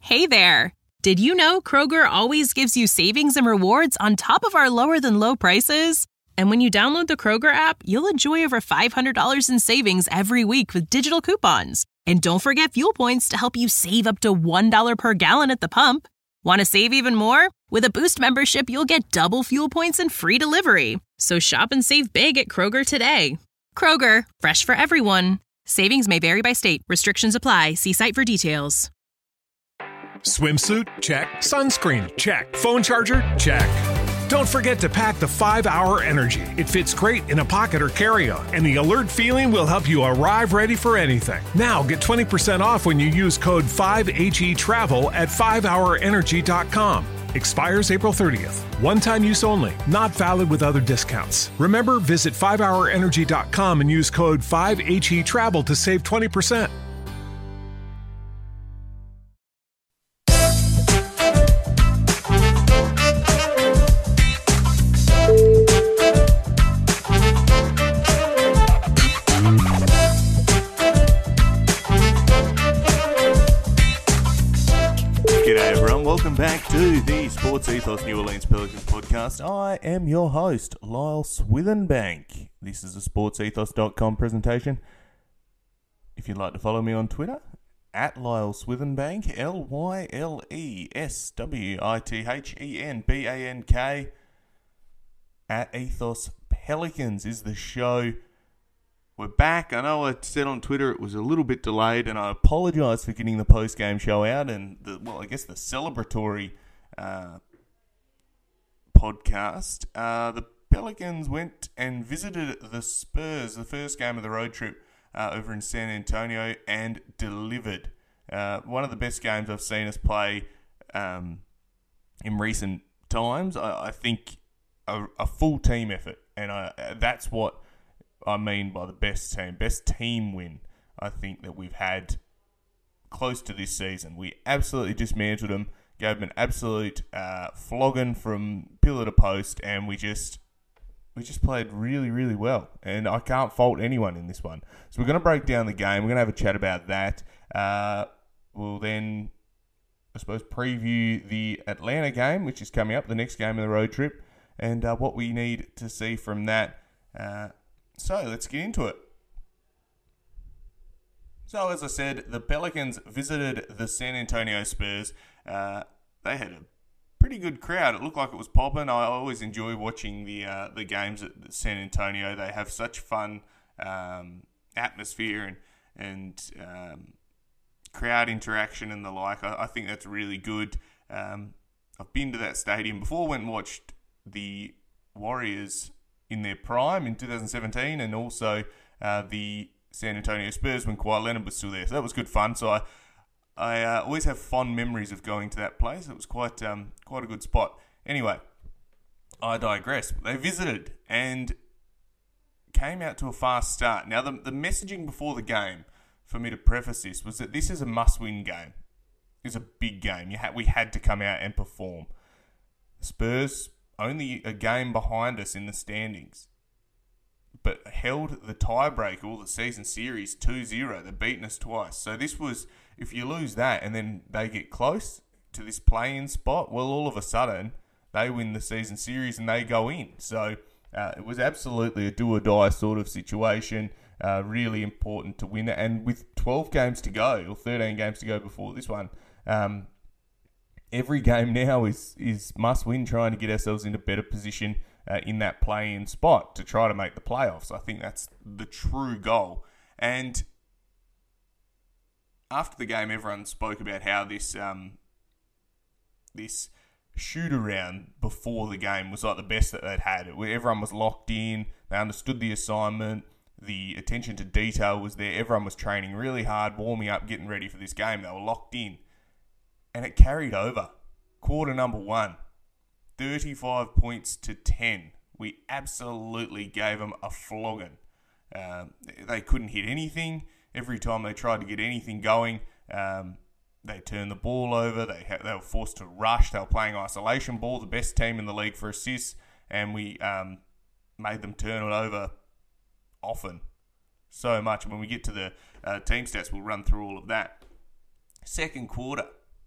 Hey there! Did you know Kroger always gives you savings and rewards on top of our lower-than-low prices? And when you download the Kroger app, you'll enjoy over $500 in savings every week with digital coupons. And don't forget fuel points to help you save up to $1 per gallon at the pump. Want to save even more? With a Boost membership, you'll get double fuel points and free delivery. So shop and save big at Kroger today. Kroger, fresh for everyone. Savings may vary by state. Restrictions apply. See site for details. Swimsuit? Check. Sunscreen? Check. Phone charger? Check. Don't forget to pack the 5-Hour Energy. It fits great in a pocket or carry-on, and the alert feeling will help you arrive ready for anything. Now get 20% off when you use code 5HETRAVEL at 5hourenergy.com. Expires April 30th. One-time use only. Not valid with other discounts. Remember, visit 5hourenergy.com and use code 5HETRAVEL to save 20%. Welcome back to the Sports Ethos New Orleans Pelicans podcast. I am your host, Lyle Swithenbank. This is a sportsethos.com presentation. If you'd like to follow me on Twitter, at Lyle Swithenbank, LYLESWITHENBANK, at Ethos Pelicans is the show. We're back. I know I said on Twitter it was a little bit delayed, and I apologise for getting the post-game show out and the celebratory podcast. The Pelicans went and visited the Spurs, the first game of the road trip over in San Antonio, and delivered. One of the best games I've seen us play in recent times. I think a full team effort, and that's what I mean by the best team win I think that we've had close to this season. We absolutely dismantled them, gave them an absolute flogging from pillar to post, and we just played really, really well. And I can't fault anyone in this one. So we're going to break down the game. We're going to have a chat about that. We'll then, I suppose, preview the Atlanta game, which is coming up, the next game of the road trip, and what we need to see from that. So let's get into it. So as I said, the Pelicans visited the San Antonio Spurs. They had a pretty good crowd. It looked like it was popping. I always enjoy watching the games at San Antonio. They have such fun atmosphere and crowd interaction and the like. I think that's really good. I've been to that stadium before. Went and watched the Warriors in their prime in 2017, and also the San Antonio Spurs when Kawhi Leonard was still there. So that was good fun. So I always have fond memories of going to that place. It was quite a good spot. Anyway, I digress. They visited and came out to a fast start. Now, the messaging before the game, for me to preface this, was that this is a must-win game. It's a big game. We had to come out and perform. Spurs only a game behind us in the standings, but held the tiebreak all the season series 2-0. They've beaten us twice. So this was, if you lose that and then they get close to this play-in spot, well, all of a sudden, they win the season series and they go in. So it was absolutely a do-or-die sort of situation. Really important to win it. And with 12 games to go, or 13 games to go before this one, every game now is must-win, trying to get ourselves into better position in that play-in spot to try to make the playoffs. I think that's the true goal. And after the game, everyone spoke about how this shoot-around before the game was like the best that they'd had. Everyone was locked in. They understood the assignment. The attention to detail was there. Everyone was training really hard, warming up, getting ready for this game. They were locked in. And it carried over. Quarter number 1, 35 points to 10. We absolutely gave them a flogging. They couldn't hit anything. Every time they tried to get anything going, they turned the ball over. They were forced to rush. They were playing isolation ball, the best team in the league for assists, and we made them turn it over often, so much. When we get to the team stats, we'll run through all of that. Second quarter,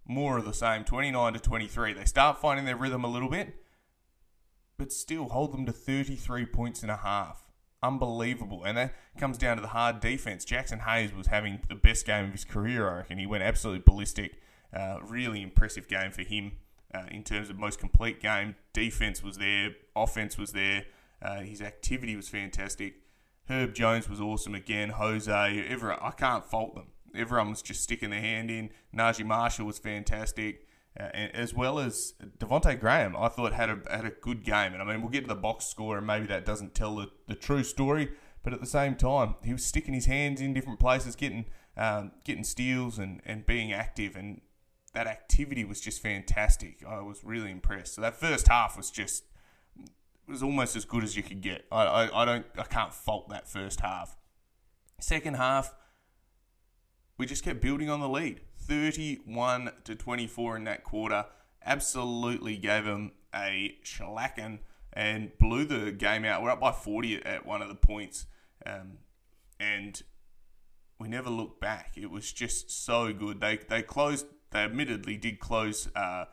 more of the same, 29-23. They start finding their rhythm a little bit, but still hold them to 33 points and a half. Unbelievable. And that comes down to the hard defense. Jackson Hayes was having the best game of his career, I reckon. He went absolutely ballistic. Really impressive game for him in terms of most complete game. Defense was there. Offense was there. His activity was fantastic. Herb Jones was awesome again. Jose, I can't fault them. Everyone was just sticking their hand in. Najee Marshall was fantastic. As well as Devontae Graham, I thought had a good game. And I mean, we'll get to the box score, and maybe that doesn't tell the true story. But at the same time, he was sticking his hands in different places, getting steals and being active. And that activity was just fantastic. I was really impressed. So that first half was almost as good as you could get. I can't fault that first half. Second half, we just kept building on the lead. 31-24 in that quarter. Absolutely gave them a shellacking and blew the game out. We're up by 40 at one of the points. And we never looked back. It was just so good. They admittedly did close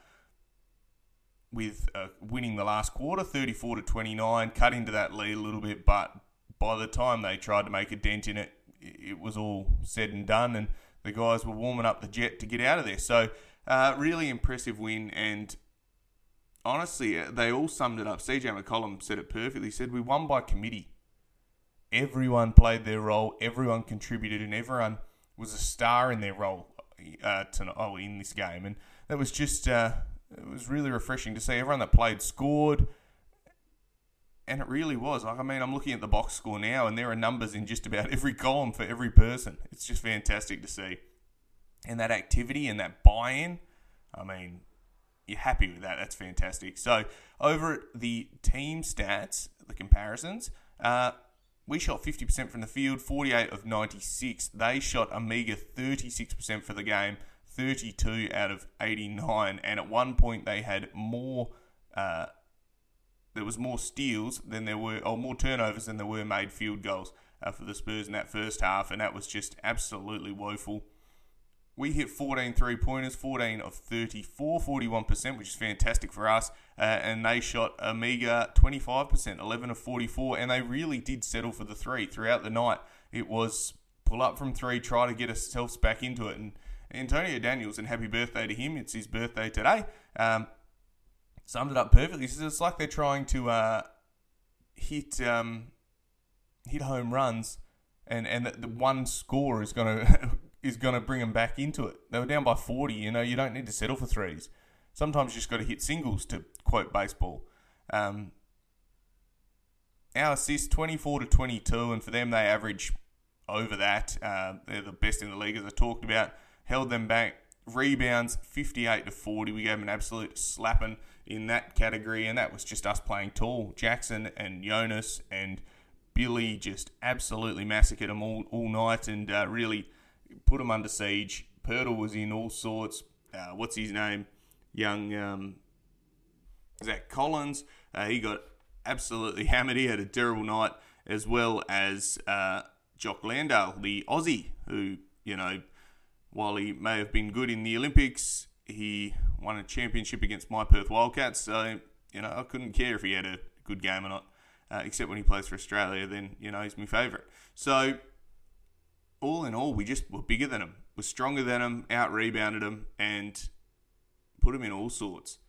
with winning the last quarter, 34-29, cut into that lead a little bit, but by the time they tried to make a dent in it, it was all said and done, and the guys were warming up the jet to get out of there. So, really impressive win, and honestly, they all summed it up. CJ McCollum said it perfectly. He said, we won by committee. Everyone played their role, everyone contributed, and everyone was a star in their role in this game. And that was just, it was really refreshing to see. Everyone that played scored, and it really was. Like, I mean, I'm looking at the box score now, and there are numbers in just about every column for every person. It's just fantastic to see. And that activity and that buy-in, I mean, you're happy with that. That's fantastic. So, over at the team stats, the comparisons, we shot 50% from the field, 48 of 96. They shot a meager 36% for the game, 32 out of 89. And at one point, they had more... there was more steals than there were, or more turnovers than there were made field goals for the Spurs in that first half, and that was just absolutely woeful. We hit 14 3-pointers, 14 of 34, 41%, which is fantastic for us, and they shot a meager 25%, 11 of 44, and they really did settle for the three throughout the night. It was pull up from three, try to get ourselves back into it, and Antonio Daniels, and happy birthday to him, it's his birthday today, summed it up perfectly. He says it's like they're trying to hit home runs, and the one score is gonna bring them back into it. They were down by 40. You know, you don't need to settle for threes. Sometimes you just got to hit singles, to quote baseball. Our assists 24-22, and for them they average over that. They're the best in the league, as I talked about. Held them back. Rebounds 58-40. We gave them an absolute slapping in that category, and that was just us playing tall. Jackson and Jonas and Billy just absolutely massacred them all night, and really put them under siege. Pirtle was in all sorts. What's his name? Young Zach Collins. He got absolutely hammered. He had a terrible night, as well as Jock Landale, the Aussie, who, you know, while he may have been good in the Olympics, he won a championship against my Perth Wildcats. So, you know, I couldn't care if he had a good game or not, except when he plays for Australia, then, you know, he's my favourite. So, all in all, we just were bigger than him, were stronger than him, out-rebounded him, and put him in all sorts.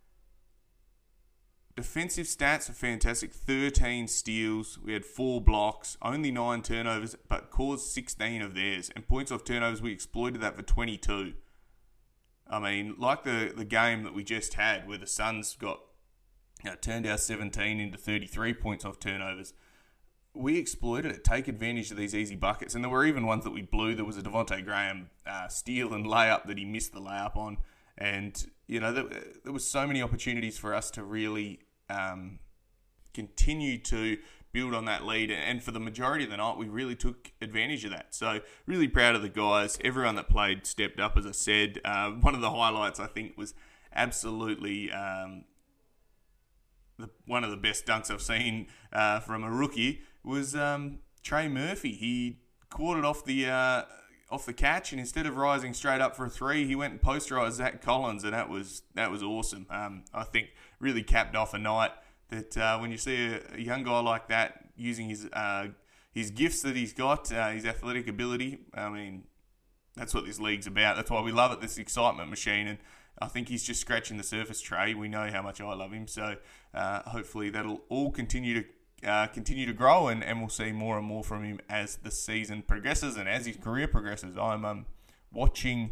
Defensive stats are fantastic. 13 steals. We had 4 blocks, only 9 turnovers, but caused 16 of theirs. And points off turnovers, we exploited that for 22. I mean, like the game that we just had, where the Suns got turned our 17 into 33 points off turnovers. We exploited it, take advantage of these easy buckets. And there were even ones that we blew. There was a Devontae Graham steal and layup that he missed the layup on. And, you know, there was so many opportunities for us to really continue to build on that lead. And for the majority of the night, we really took advantage of that. So really proud of the guys. Everyone that played stepped up, as I said. One of the highlights, I think, was absolutely one of the best dunks I've seen from a rookie was Trey Murphy. He caught it off the off the catch, and instead of rising straight up for a three, he went and posterised Zach Collins, and that was awesome. I think really capped off a night that when you see a young guy like that using his gifts that he's got, his athletic ability, I mean, that's what this league's about. That's why we love it, this excitement machine, and I think he's just scratching the surface, Trey. We know how much I love him, so hopefully that'll all continue to grow, and we'll see more and more from him as the season progresses and as his career progresses. I'm watching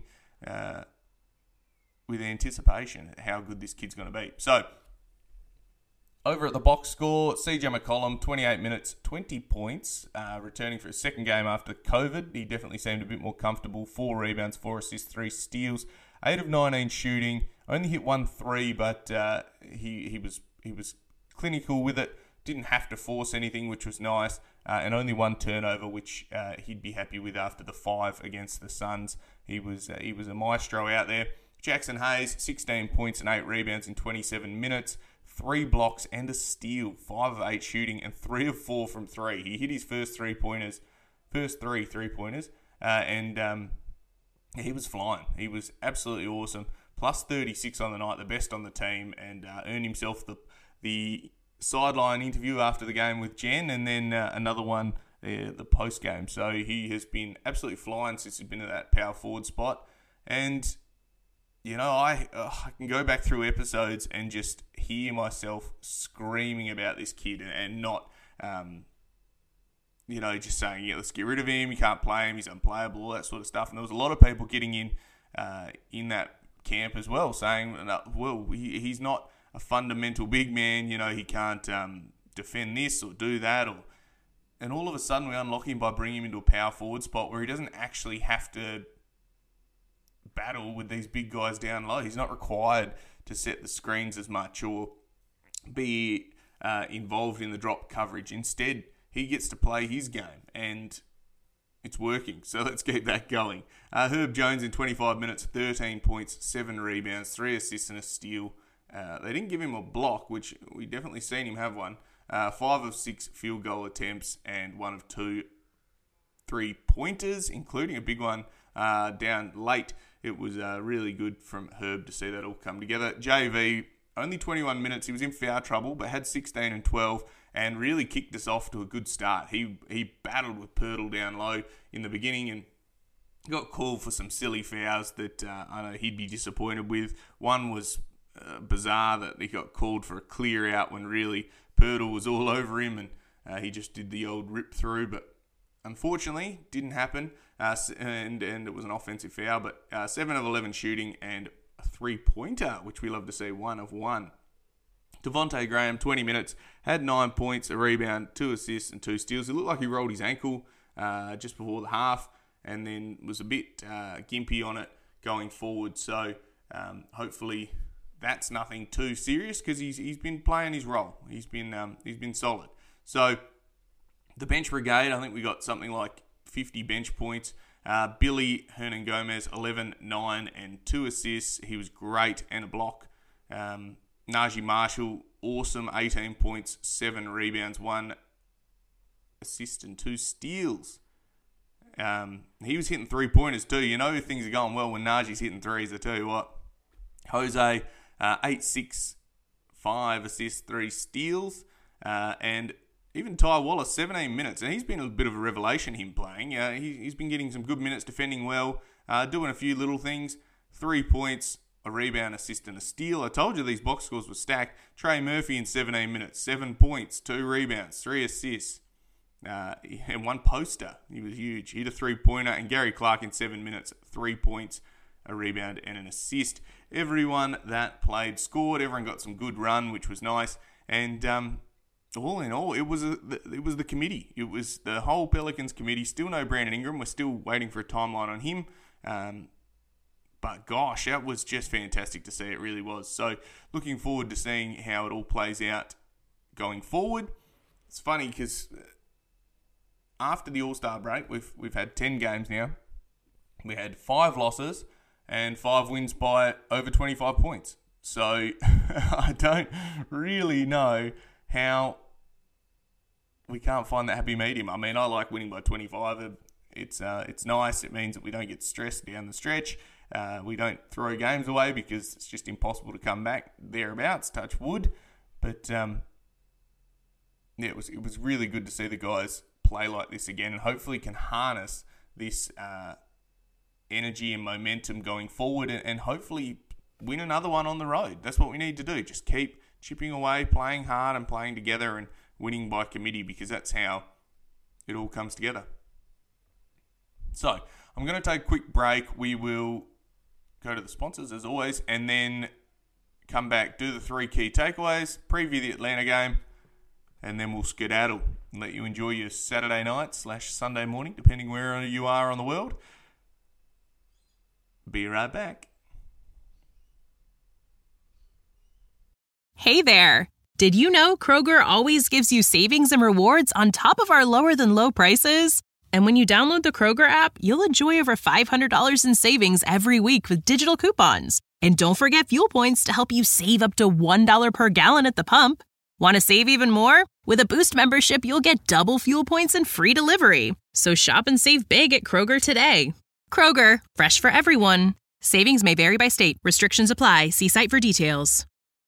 with anticipation how good this kid's going to be. So, over at the box score, CJ McCollum, 28 minutes, 20 points, returning for his second game after COVID. He definitely seemed a bit more comfortable. 4 rebounds, 4 assists, 3 steals, 8 of 19 shooting. Only hit 1 3, but he was clinical with it. Didn't have to force anything, which was nice, and only 1 turnover, which he'd be happy with after the 5 against the Suns. He was a maestro out there. Jackson Hayes, 16 points and 8 rebounds in 27 minutes. 3 blocks and a steal, 5 of 8 shooting, and 3 of 4 from 3. He hit his first 3 3-pointers, and he was flying. He was absolutely awesome. Plus 36 on the night, the best on the team, and earned himself the sideline interview after the game with Jen, and then another one the post game. So he has been absolutely flying since he's been in that power forward spot, and you know, I can go back through episodes and just hear myself screaming about this kid and not, just saying, yeah, let's get rid of him, you can't play him, he's unplayable, all that sort of stuff. And there was a lot of people getting in that camp as well, saying, well, he's not a fundamental big man, you know, he can't defend this or do that. And all of a sudden we unlock him by bringing him into a power forward spot where he doesn't actually have to battle with these big guys down low. He's not required to set the screens as much or be involved in the drop coverage. Instead, he gets to play his game, and it's working. So let's keep that going. Herb Jones in 25 minutes, 13 points, 7 rebounds, 3 assists and a steal. They didn't give him a block, which we definitely seen him have one. 5 of 6 field goal attempts and 1 of 2 3-pointers, including a big one down late. It was really good from Herb to see that all come together. JV, only 21 minutes. He was in foul trouble, but had 16 and 12 and really kicked us off to a good start. He battled with Pirtle down low in the beginning and got called for some silly fouls that I know he'd be disappointed with. One was bizarre, that he got called for a clear out when really Pirtle was all over him, and he just did the old rip through, but unfortunately didn't happen. And it was an offensive foul, but 7 of 11 shooting and a 3-pointer, which we love to see, 1 of 1. Devontae Graham, 20 minutes, had 9 points, a rebound, 2 assists and 2 steals. It looked like he rolled his ankle just before the half, and then was a bit gimpy on it going forward. So hopefully that's nothing too serious, because he's been playing his role. He's been solid. So the bench brigade, I think we got something like 50 bench points. Billy Hernan Gomez, 11, 9, and 2 assists. He was great, and a block. Najee Marshall, awesome, 18 points, 7 rebounds, 1 assist and 2 steals. He was hitting 3-pointers too. You know things are going well when Najee's hitting threes, I tell you what. Jose, 8, 6, 5 assists, 3 steals. And even Ty Wallace, 17 minutes, and he's been a bit of a revelation, him playing. He's been getting some good minutes, defending well, doing a few little things. 3 points, a rebound, assist, and a steal. I told you these box scores were stacked. Trey Murphy in 17 minutes, 7 points, 2 rebounds, 3 assists, and 1 poster. He was huge. He hit a 3-pointer, and Gary Clark in 7 minutes, 3 points, a rebound, and an assist. Everyone that played scored. Everyone got some good run, which was nice. And all in all, it was the committee. It was the whole Pelicans committee. Still no Brandon Ingram. We're still waiting for a timeline on him. But gosh, that was just fantastic to see. It really was. So looking forward to seeing how it all plays out going forward. It's funny because after the All-Star break, we've had 10 games now. We had 5 losses and 5 wins by over 25 points. So I don't really know how we can't find that happy medium. I mean, I like winning by 25. It's nice. It means that we don't get stressed down the stretch. We don't throw games away because it's just impossible to come back thereabouts, touch wood. But it was really good to see the guys play like this again, and hopefully can harness this energy and momentum going forward, and hopefully win another one on the road. That's what we need to do. Just keep chipping away, playing hard and playing together and winning by committee, because that's how it all comes together. So I'm going to take a quick break. We will go to the sponsors as always, and then come back, do the 3 key takeaways, preview the Atlanta game, and then we'll skedaddle and let you enjoy your Saturday night / Sunday morning, depending where you are on the world. Be right back. Hey there! Did you know Kroger always gives you savings and rewards on top of our lower-than-low prices? And when you download the Kroger app, you'll enjoy over $500 in savings every week with digital coupons. And don't forget fuel points to help you save up to $1 per gallon at the pump. Want to save even more? With a Boost membership, you'll get double fuel points and free delivery. So shop and save big at Kroger today. Kroger, fresh for everyone. Savings may vary by state. Restrictions apply. See site for details.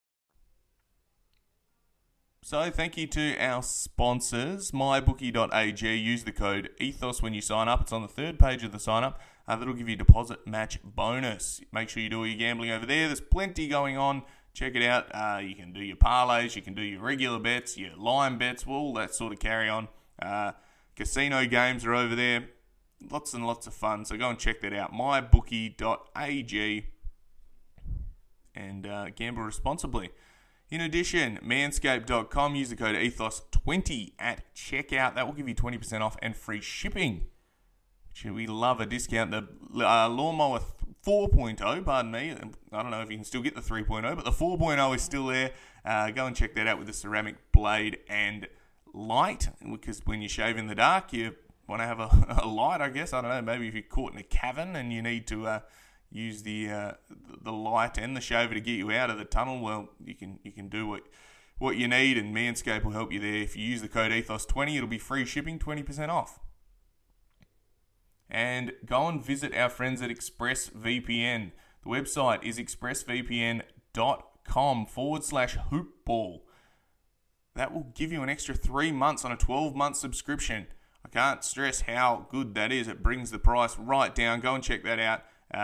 So thank you to our sponsors, mybookie.ag. Use the code ETHOS when you sign up. It's on the third page of the sign up. That'll give you a deposit match bonus. Make sure you do all your gambling over there. There's plenty going on. Check it out. You can do your parlays. You can do your regular bets, your line bets, all that sort of carry on. Casino games are over there. Lots and lots of fun. So go and check that out. mybookie.ag. And gamble responsibly. In addition, manscaped.com, use the code ETHOS20 at checkout. That will give you 20% off and free shipping. We love a discount. The Lawnmower 4.0, pardon me. I don't know if you can still get the 3.0, but the 4.0 is still there. Go and check that out with the ceramic blade and light. Because when you shave in the dark, you want to have a light, I guess. I don't know, maybe if you're caught in a cavern and you need to use the light and the shaver to get you out of the tunnel, well, you can do what you need, and Manscaped will help you there. If you use the code ETHOS20, it'll be free shipping, 20% off. And go and visit our friends at ExpressVPN. The website is expressvpn.com/hoopball. That will give you an extra 3 months on a 12-month subscription. I can't stress how good that is. It brings the price right down. Go and check that out.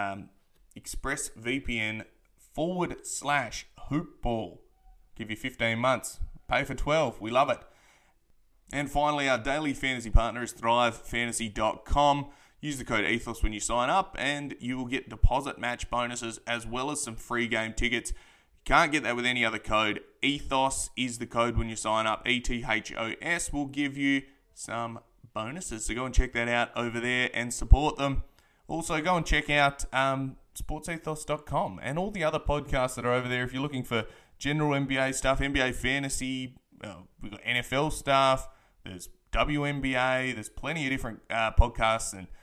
ExpressVPN/hoopball. Give you 15 months. Pay for 12. We love it. And finally, our daily fantasy partner is ThriveFantasy.com. Use the code ETHOS when you sign up, and you will get deposit match bonuses as well as some free game tickets. Can't get that with any other code. ETHOS is the code when you sign up. ETHOS will give you some bonuses. So go and check that out over there and support them. Also, go and check out sportsethos.com and all the other podcasts that are over there. If you're looking for general NBA stuff, NBA fantasy, we've got NFL stuff, there's WNBA, there's plenty of different podcasts and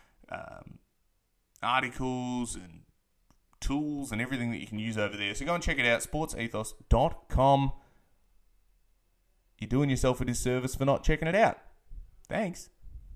articles and tools and everything that you can use over there. So go and check it out, sportsethos.com. You're doing yourself a disservice for not checking it out. Thanks.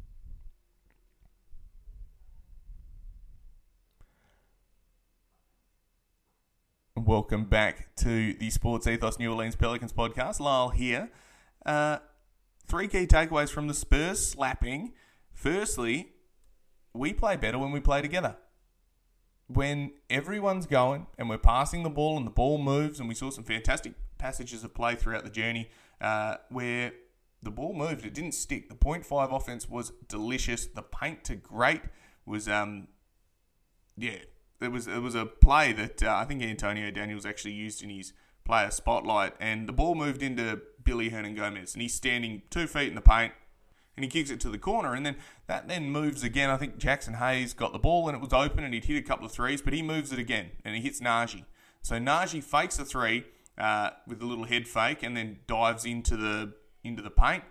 Welcome back to the Sports Ethos New Orleans Pelicans podcast. Lyle here. 3 key takeaways from the Spurs slapping. Firstly, we play better when we play together. When everyone's going and we're passing the ball and the ball moves, and we saw some fantastic passages of play throughout the journey where the ball moved, it didn't stick. The 0.5 offense was delicious. The paint to great was, It was a play that I think Antonio Daniels actually used in his player spotlight, and the ball moved into Billy Hernangomez, and he's standing 2 feet in the paint, and he kicks it to the corner, and then that moves again. I think Jackson Hayes got the ball, and it was open, and he'd hit a couple of threes, but he moves it again, and he hits Najee. So Najee fakes a three with a little head fake, and then dives into the paint.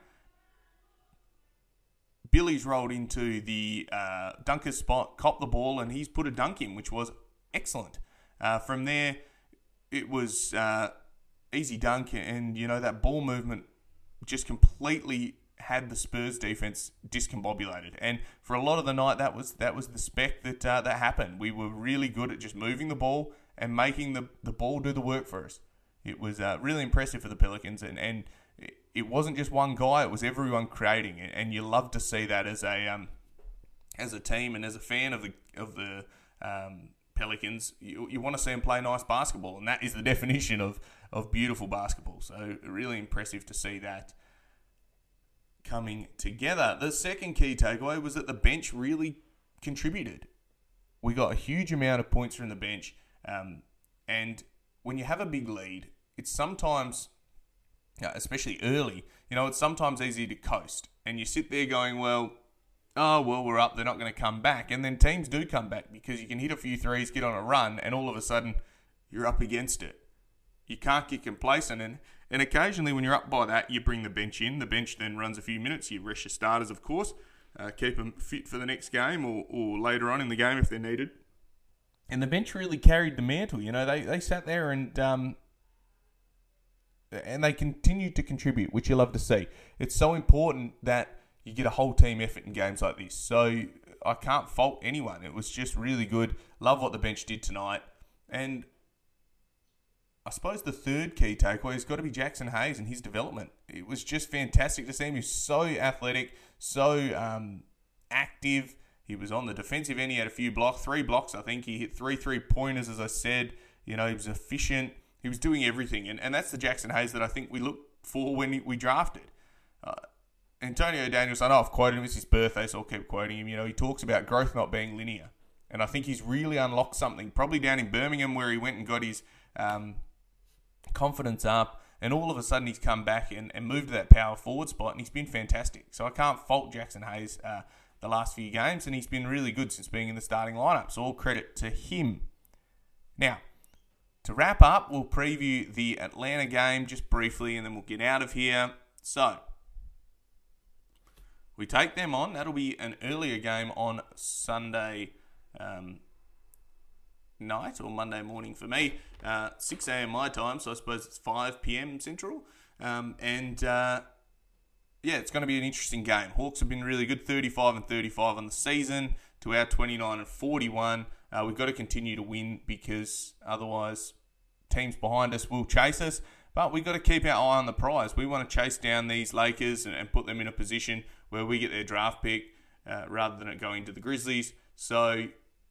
Billy's rolled into the dunker spot, copped the ball, and he's put a dunk in, which was excellent. From there, it was easy dunk, and that ball movement just completely had the Spurs defense discombobulated. And for a lot of the night, that was the spec that happened. We were really good at just moving the ball and making the ball do the work for us. It was really impressive for the Pelicans, and it wasn't just one guy; it was everyone creating, and you love to see that as a team and as a fan of the Pelicans. You want to see them play nice basketball, and that is the definition of beautiful basketball. So really impressive to see that coming together. The second key takeaway was that the bench really contributed. We got a huge amount of points from the bench, and when you have a big lead, it's sometimes, especially early, it's sometimes easy to coast. And you sit there going, we're up, they're not going to come back. And then teams do come back because you can hit a few threes, get on a run, and all of a sudden you're up against it. You can't get complacent. And occasionally when you're up by that, you bring the bench in. The bench then runs a few minutes. You rest your starters, of course, keep them fit for the next game or later on in the game if they're needed. And the bench really carried the mantle. They sat there and they continued to contribute, which you love to see. It's so important that you get a whole team effort in games like this. So I can't fault anyone. It was just really good. Love what the bench did tonight. And I suppose the third key takeaway has got to be Jackson Hayes and his development. It was just fantastic to see him. He was so athletic, so active. He was on the defensive end. He had a few blocks, 3 blocks, I think. He hit 3 3-pointers, as I said. He was efficient. He was doing everything. And that's the Jackson Hayes that I think we looked for when we drafted. Antonio Daniels, I know I've quoted him. It's his birthday, so I'll keep quoting him. He talks about growth not being linear. And I think he's really unlocked something, probably down in Birmingham where he went and got his confidence up. And all of a sudden he's come back and moved to that power forward spot, and he's been fantastic. So I can't fault Jackson Hayes the last few games, and he's been really good since being in the starting lineup. So all credit to him. Now, to wrap up, we'll preview the Atlanta game just briefly, and then we'll get out of here. So, we take them on. That'll be an earlier game on Sunday night, or Monday morning for me. 6 a.m. my time, so I suppose it's 5 p.m. Central. It's going to be an interesting game. Hawks have been really good, 35-35 on the season to our 29-41. We've got to continue to win because otherwise teams behind us will chase us. But we've got to keep our eye on the prize. We want to chase down these Lakers and put them in a position where we get their draft pick rather than it going to the Grizzlies. So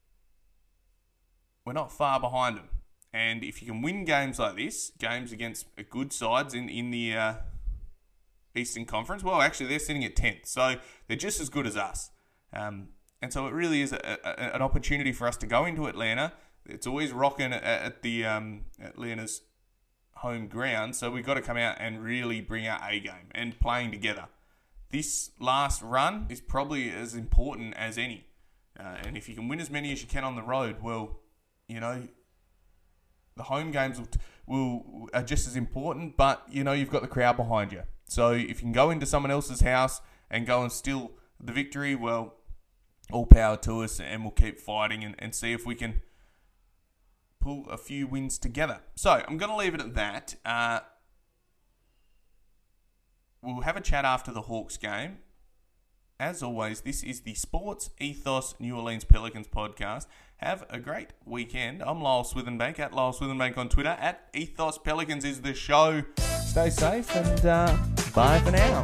we're not far behind them. And if you can win games like this, games against good sides in the Eastern Conference, well, actually, they're sitting at 10th. So they're just as good as us. And so it really is an opportunity for us to go into Atlanta. It's always rocking at the Atlanta's home ground. So we've got to come out and really bring our A game and playing together. This last run is probably as important as any. And if you can win as many as you can on the road, well, the home games are just as important, but, you've got the crowd behind you. So if you can go into someone else's house and go and steal the victory, well, all power to us, and we'll keep fighting and see if we can pull a few wins together. So I'm going to leave it at that. We'll have a chat after the Hawks game. As always, this is the Sports Ethos New Orleans Pelicans podcast. Have a great weekend. I'm Lyle Swithenbank, at Lyle Swithenbank on Twitter. At Ethos Pelicans is the show. Stay safe and bye for now.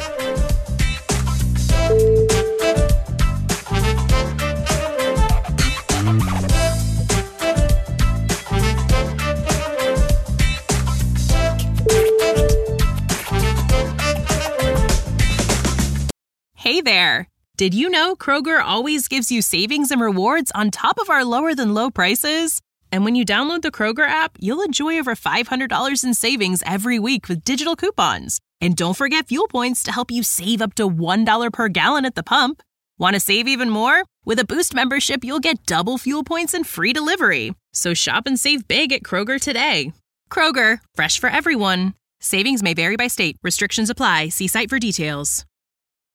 Hey there! Did you know Kroger always gives you savings and rewards on top of our lower-than-low prices? And when you download the Kroger app, you'll enjoy over $500 in savings every week with digital coupons. And don't forget fuel points to help you save up to $1 per gallon at the pump. Want to save even more? With a Boost membership, you'll get double fuel points and free delivery. So shop and save big at Kroger today. Kroger, fresh for everyone. Savings may vary by state. Restrictions apply. See site for details.